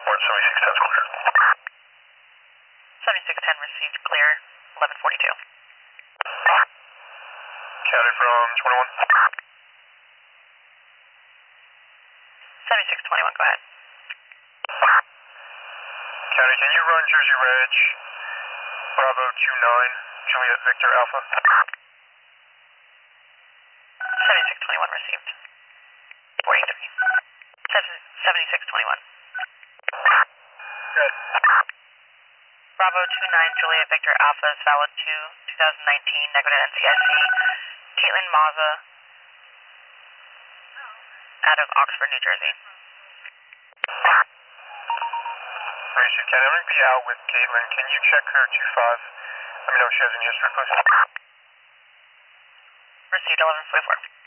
7610's clear. 7610 received clear, 1142. Counted from 21. 7621, go ahead. County, can you run Jersey Reg, Bravo 29, Juliet Victor Alpha? 7621 received. 43. 7621. Good. Bravo 29, Juliet Victor Alpha is valid to 2019, negative NCIC. Caitlin Maza out of Oxford, New Jersey. Racing County, I'm going to be out with Caitlin. Can you check her 25? Let me know if she has any history, please. Received 1144.